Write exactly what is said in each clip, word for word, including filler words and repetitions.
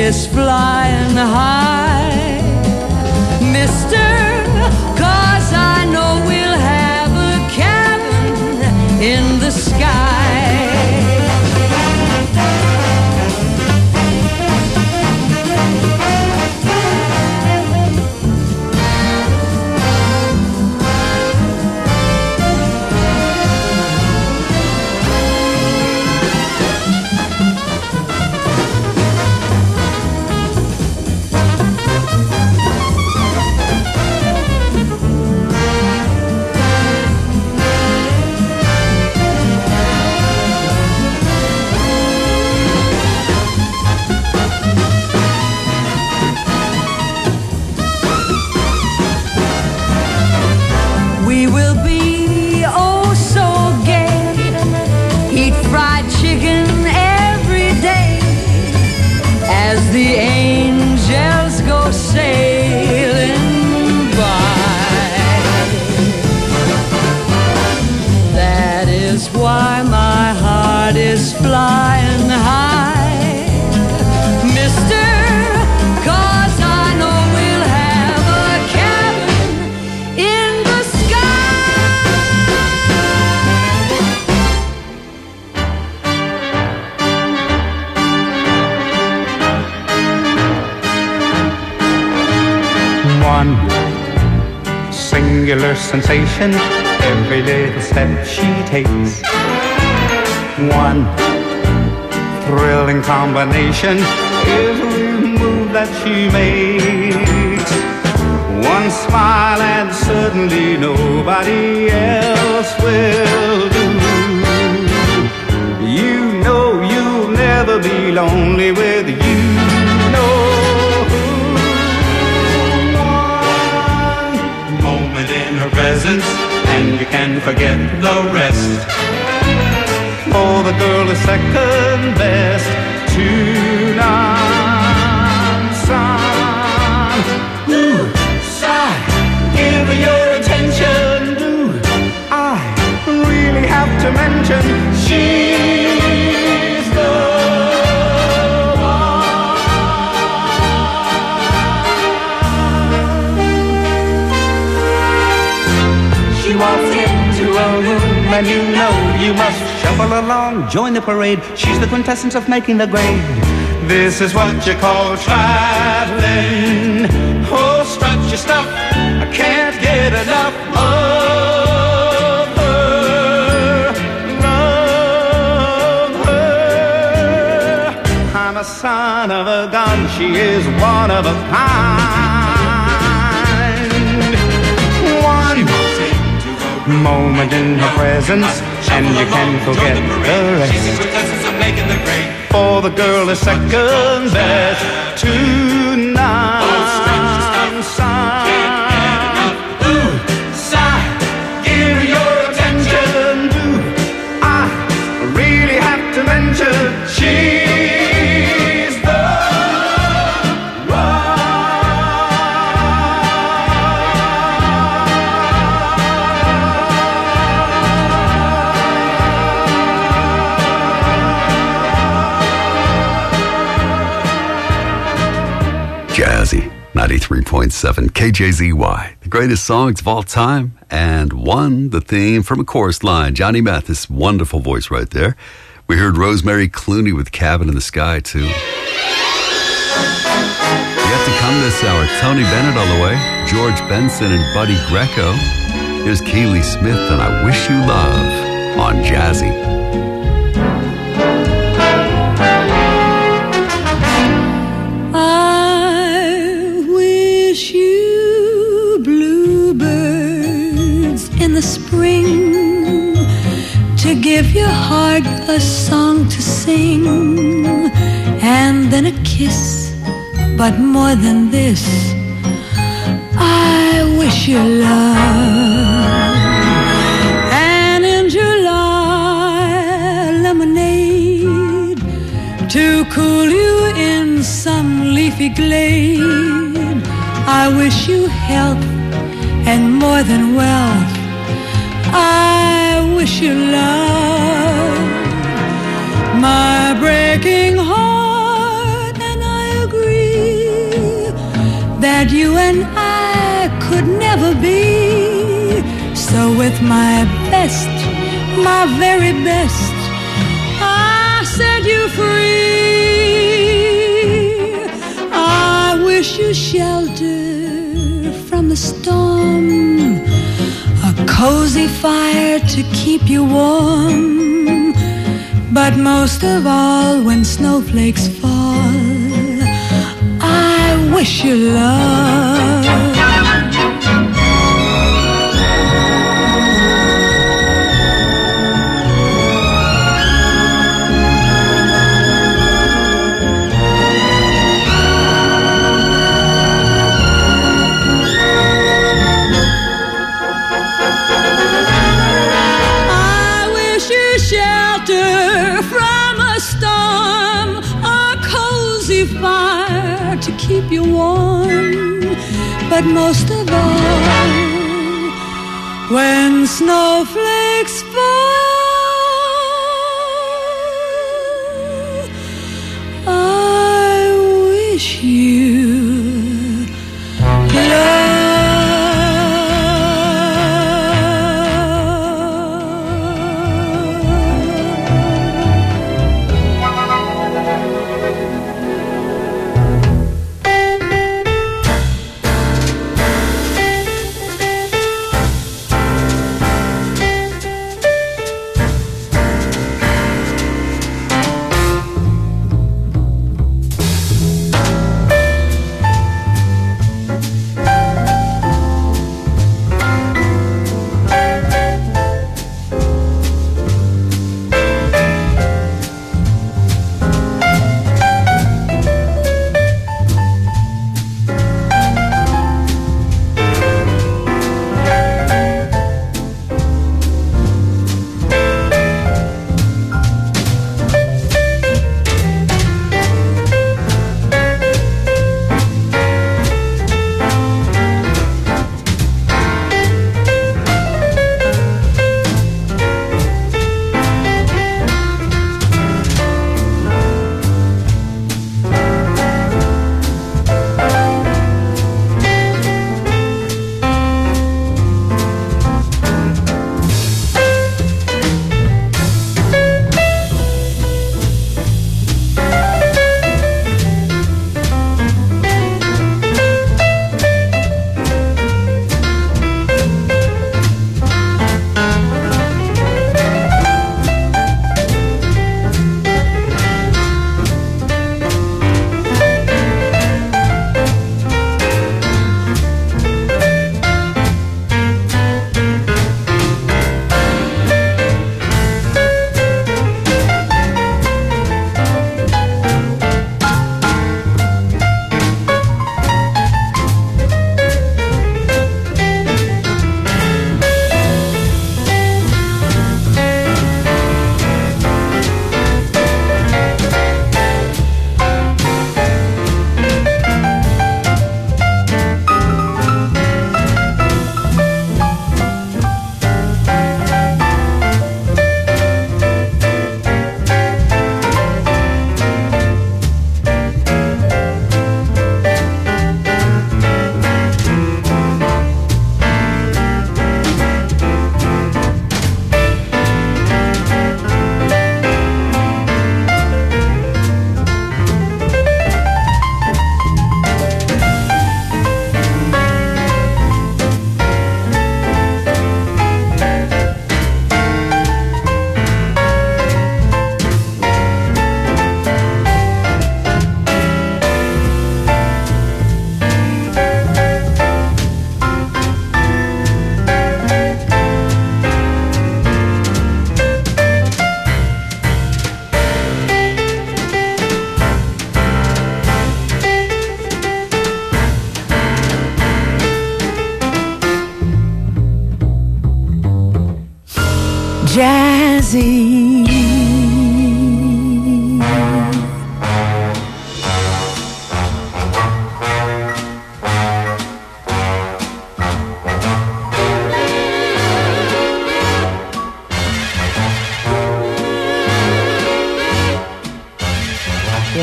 is flying high, mister, 'cause I know we'll have a cabin in the sky. The angels go sailing by. That is why my heart is flying high, mister, 'cause I know we'll have a cabin in the One singular sensation every little step she takes. One thrilling combination every move that she makes. One smile and suddenly nobody else will do. You know you'll never be lonely with you. No. Presence, and you can forget the rest. Oh, the girl is second best to none. Son, ooh, sigh, give her your attention. Do I really have to mention she's the walks into a room and you know you must shuffle along, join the parade. She's the quintessence of making the grade. This is what you call traveling. Oh, strut your stuff, I can't get enough of her. Love her. I'm a son of a gun, she is one of a kind. One moment in her presence, and you can forget the rest. For the girl is second best to none. Son, ooh, sigh, give her your attention. Do I really have to mention she's the one? Jazzy, ninety-three point seven K J Z Y, the greatest songs of all time, and one, the theme from A Chorus Line. Johnny Mathis, wonderful voice right there. We heard Rosemary Clooney with Cabin in the Sky, too. Yet to come this hour, Tony Bennett all the way, George Benson and Buddy Greco. Here's Keely Smith and I Wish You Love on Jazzy. The spring to give your heart a song to sing, and then a kiss, but more than this, I wish you love. And in July, lemonade to cool you in some leafy glade. I wish you health and more than wealth. I wish you love. My breaking heart, and I agree. you and I could never be. So with my best, my very best, I set you free. I wish you shelter from the storm, a cozy fire to keep you warm. But most of all, when snowflakes fall, I wish you love. To keep you warm, but most of all, when snowflakes fall, I wish you love. Jazzy.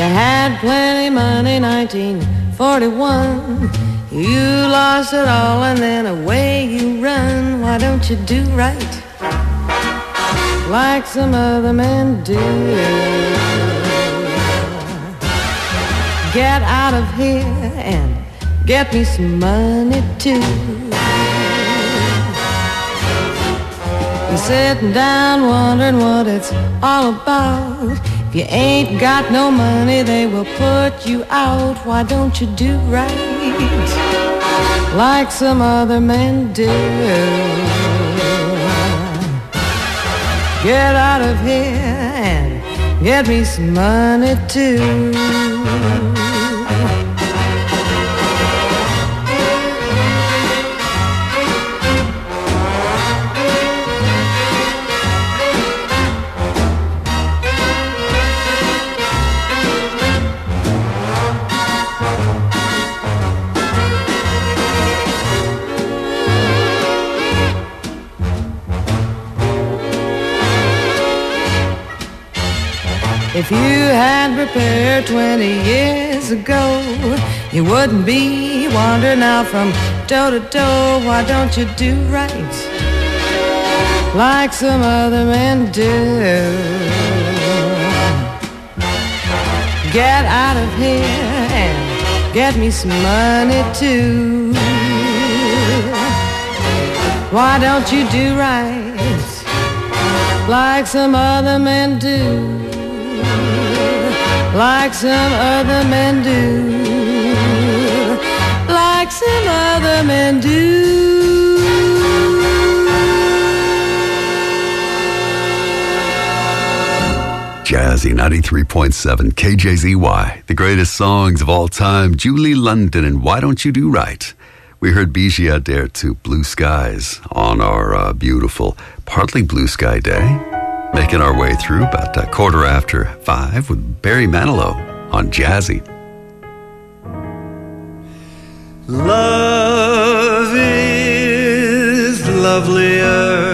had plenty money, nineteen forty-one. You lost it all and then away you run. Why don't you do right like some other men do? Get out of here and get me some money too. You're sitting down wondering what it's all about. If you ain't got no money, they will put you out. Why don't you do right like some other men do? Get out of here and get me some money too. If you had prepared twenty years ago, you wouldn't be wandering out from door to door. Why don't you do right like some other men do? Get out of here and get me some money too. Why don't you do right like some other men do? Like some other men do, like some other men do. Jazzy ninety-three point seven K J Z Y, the greatest songs of all time. Julie London and Why Don't You Do Right? We heard Bijou Adair to Blue Skies on our uh, beautiful partly blue sky day. Making our way through about a quarter after five with Barry Manilow on Jazzy. Love is lovelier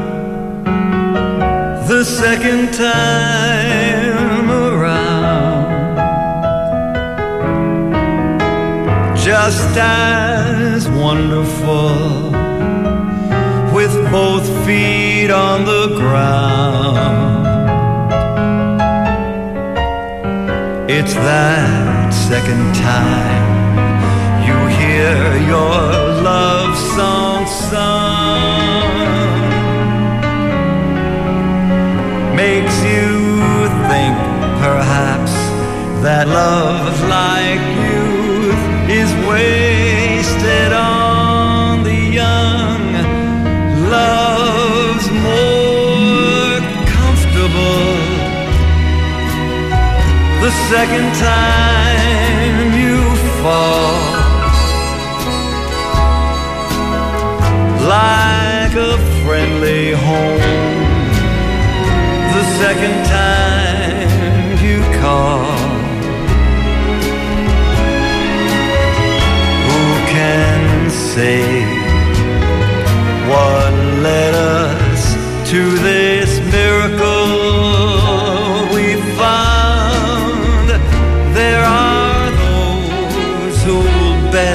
the second time around, just as wonderful with both feet on the ground. It's that second time you hear your love song sung, makes you think perhaps that love like youth is wasted on the young. Love's more comfortable the second time you fall, like a friendly home the second time you call. Who can say what led us to this miracle we found? There are those who'll bet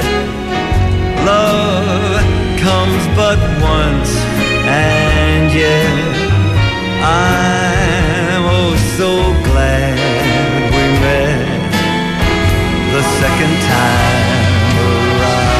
love comes but once, and yet I'm oh so glad we met the second time around.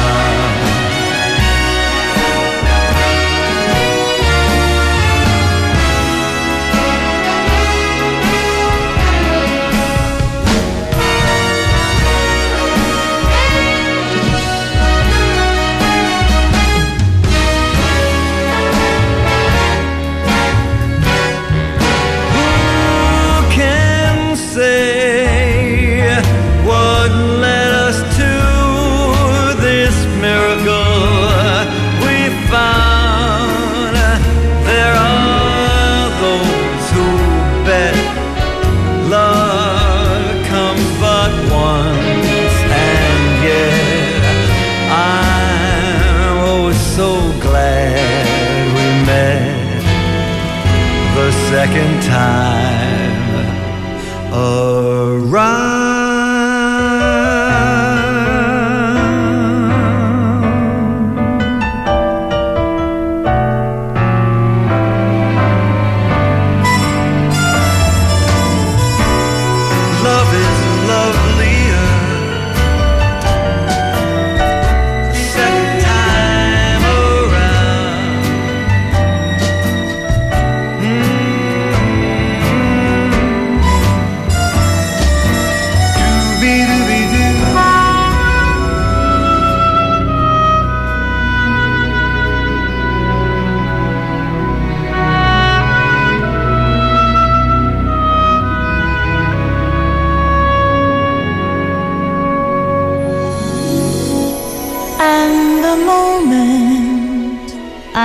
Second time around.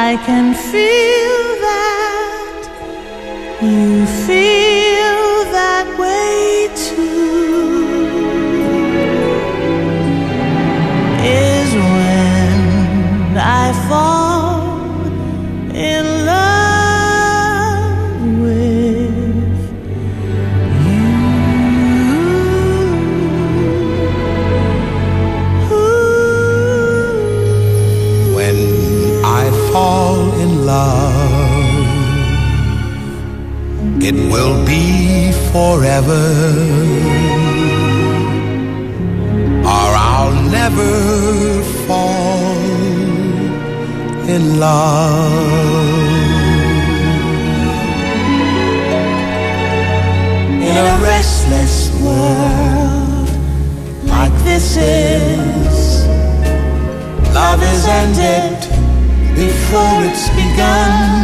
I can feel that you feel that way too, is when I fall in love with you. When I fall in love, it will be forever, or I'll never fall in love. In a restless world like this is, Love is ended before it's begun,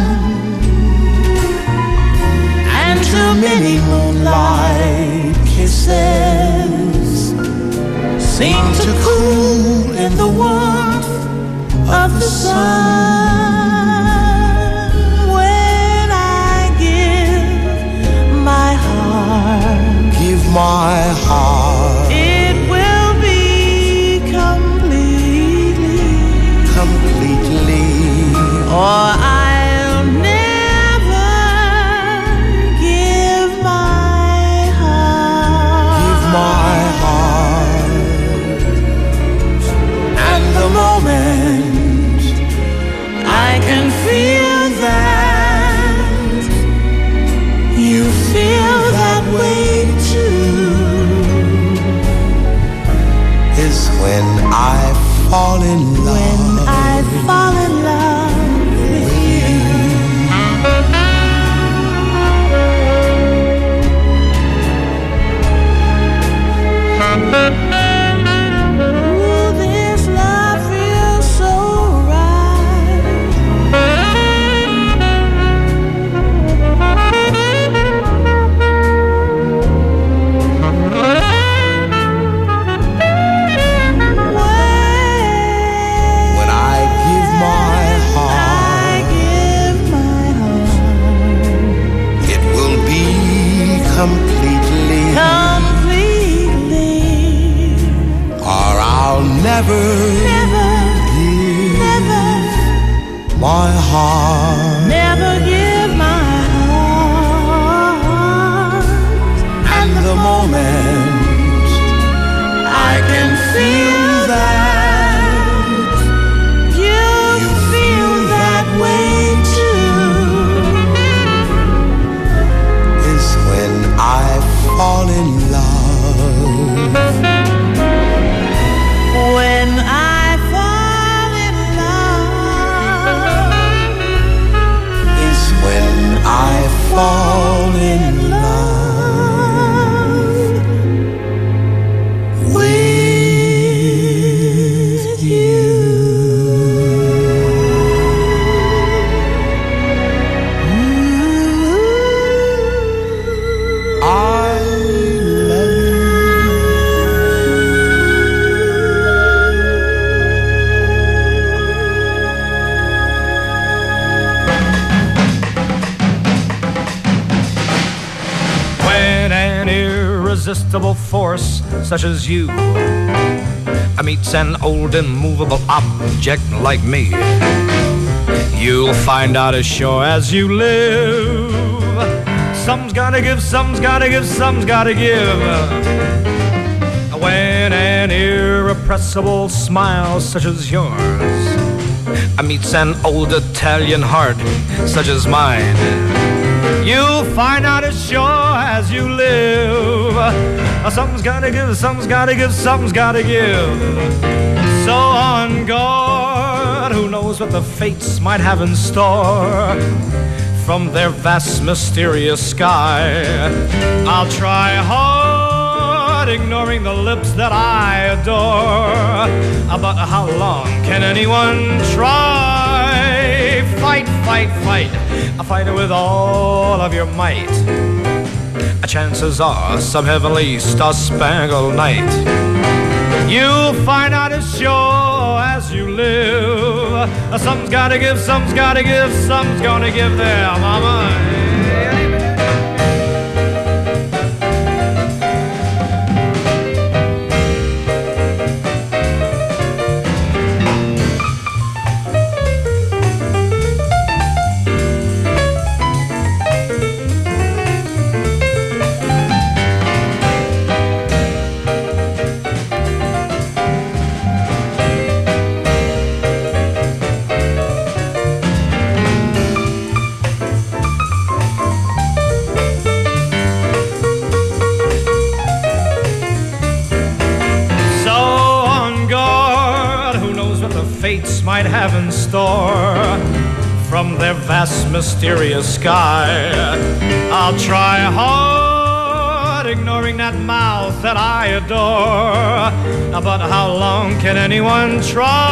and too many moonlight kisses seem to cool in the warmth of the sun. When I give my heart, give my heart, it will be completely, completely, or I'll never give my heart. give my heart. And the moment I can feel that you feel that way too, Is when I fall in love. when I fall in love with you. Ooh, this love feels so right. When I give my I heart, give my heart it will be completely, completely, or I'll never never, give never, my heart. never give my heart. And the moment I can feel that you feel that way too, is when I fall in love. when I fall in love, Is when I fall in love with you. I love you. When an irresistible force such as you meets an old immovable object like me, you'll find out as sure as you live, some's gotta give, some's gotta give, some's gotta give. When an irrepressible smile such as yours meets an old Italian heart such as mine, you'll find out as sure as you live, something's gotta give, something's gotta give, something's gotta give. So on guard, who knows what the fates might have in store from their vast mysterious sky. I'll try hard, ignoring the lips that I adore, but how long can anyone try? Fight, fight, fight, fight it with all of your might. Chances are some heavenly star-spangled night you'll find out as sure as you live, Some's gotta give, some's gotta give, some's gonna give there, mama. Might have in store from their vast mysterious sky. I'll try hard ignoring that mouth that I adore, but how long can anyone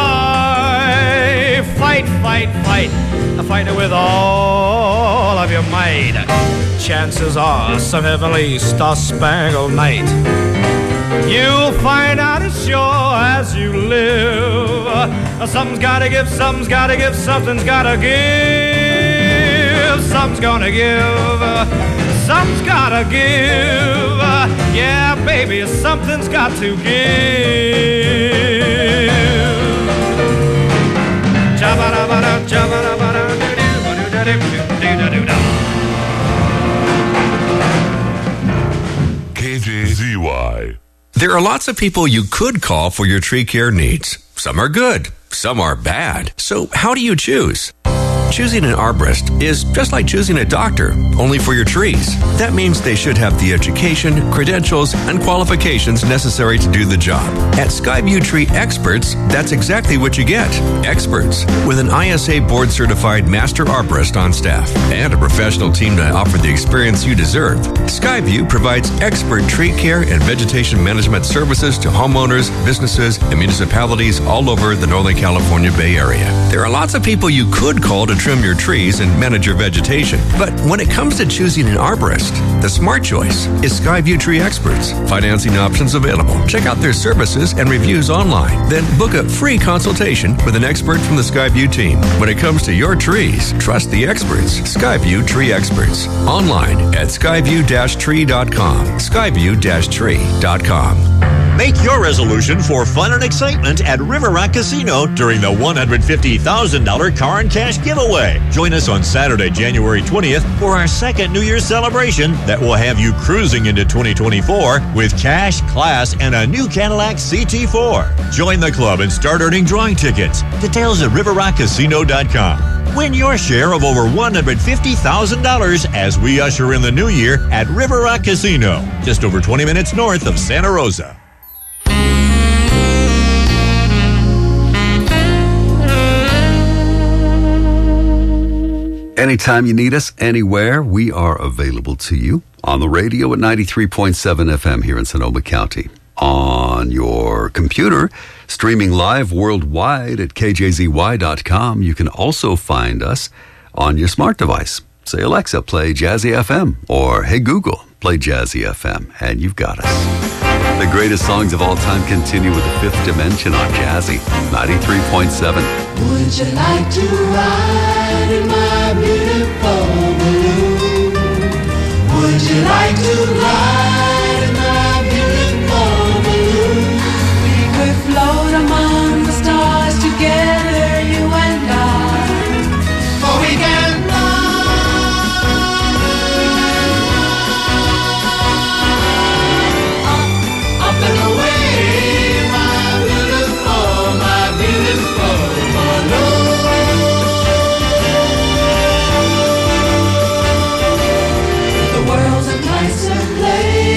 try? Fight, fight, fight, fight it with all of your might. Chances are some heavenly star-spangled night you'll find out as sure as you live. Something's gotta give, something's gotta give, something's gotta give. Something's gonna give, something's gotta give. Yeah, baby, something's got to give. Jabba-dabba-da, jabba-dabba-da, do-do-do-do-do-do-do-do-do. K J Z Y. There are lots of people you could call for your tree care needs. Some are good, some are bad. So how do you choose? Choosing an arborist is just like choosing a doctor, only for your trees. That means they should have the education, credentials, and qualifications necessary to do the job. At Skyview Tree Experts, that's exactly what you get. Experts with an I S A board-certified master arborist on staff and a professional team to offer the experience you deserve. Skyview provides expert tree care and vegetation management services to homeowners, businesses, and municipalities all over the Northern California Bay Area. There are lots of people you could call to trim your trees and manage your vegetation. But when it comes to choosing an arborist, the smart choice is Skyview Tree Experts. Financing options available. Check out their services and reviews online. Then book a free consultation with an expert from the Skyview team. When it comes to your trees, trust the experts. Skyview Tree Experts. Online at skyview dash tree dot com. skyview dash tree dot com. Make your resolution for fun and excitement at River Rock Casino during the one hundred fifty thousand dollars car and cash giveaway. Join us on Saturday, January twentieth for our second New Year's celebration that will have you cruising into twenty twenty-four with cash, class, and a new Cadillac C T four. Join the club and start earning drawing tickets. Details at river rock casino dot com. Win your share of over one hundred fifty thousand dollars as we usher in the new year at River Rock Casino, just over twenty minutes north of Santa Rosa. Anytime you need us, anywhere, we are available to you. On the radio at ninety-three point seven F M here in Sonoma County. On your computer, streaming live worldwide at K J Z Y dot com. You can also find us on your smart device. Say, Alexa, play Jazzy F M. Or, hey, Google, play Jazzy F M. And you've got us. The greatest songs of all time continue with the Fifth Dimension on Jazzy ninety-three point seven. Would you like to ride in my beautiful balloon? Would you like to ride in my beautiful balloon? We could float among the stars together, you and I. For we can fly up, up and away, my beautiful, my beautiful balloon. The world's a nicer place